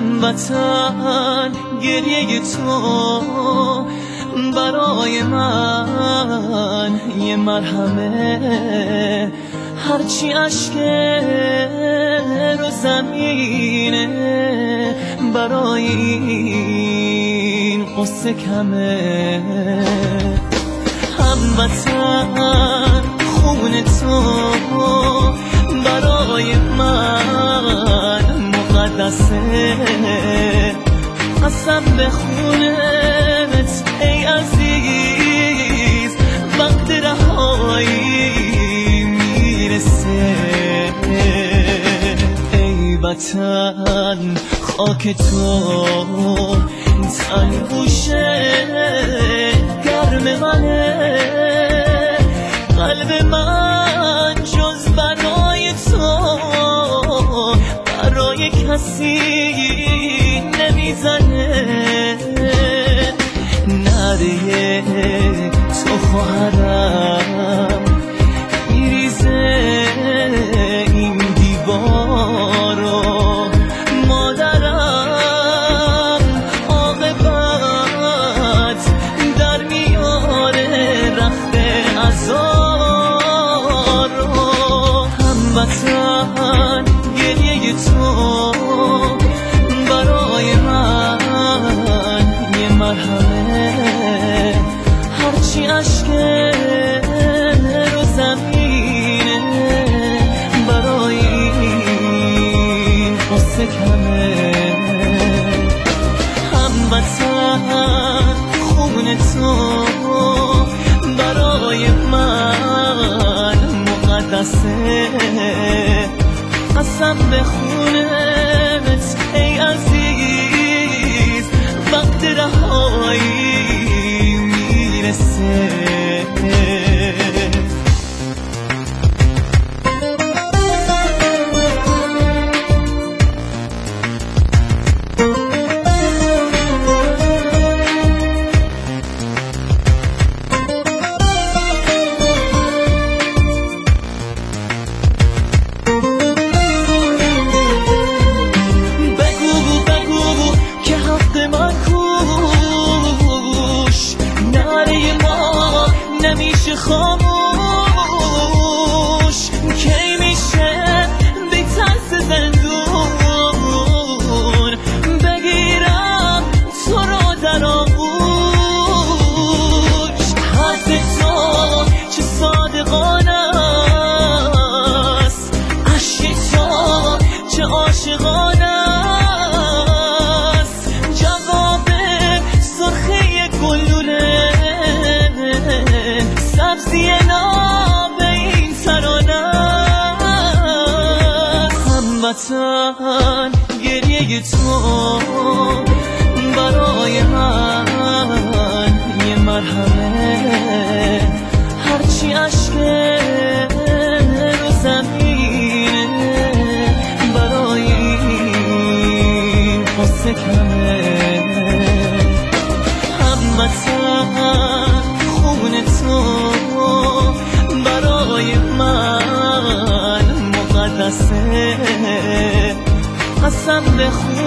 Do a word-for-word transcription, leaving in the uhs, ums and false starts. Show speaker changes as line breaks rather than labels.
هموطن گریه تو برای من یه مرهمه، هرچی اشک رو زمینه برای این قصه کمه. هموطن خون تو برای من مقدسه، قسم به خونت ای عزیز وقت رهایی میرسه. ای وطن خاک تو تنگوشه گرم منه، قلب من جز برای تو برای کسی نمیزنه. نره تو خواهرم میریزه این دیوارو، مادرم عاقبت در میاره رخت عزارو. هموطن گریه تو برای من یه مرهمه، هرچی اشک رو زمینه برای این قصه کمه. هموطن خون تو برای من مقدسه، قسم به خونت ای عزیز وقت رهایی میرسه. نمیشه خاموش کی میشه بی ترس زندون بگیرم تو رو در آغوش. حرف تو چه صادقانه است، عشق تو چه عاشقانه است، جواب سرخی گلوله سبزی ناب این ترانه است. هموطن گریه تو برای من یه مرهمه، هرچی اشک رو زمینه برای این قصه کمه. هموطن خون تو برای من مقدسه، قسم به خون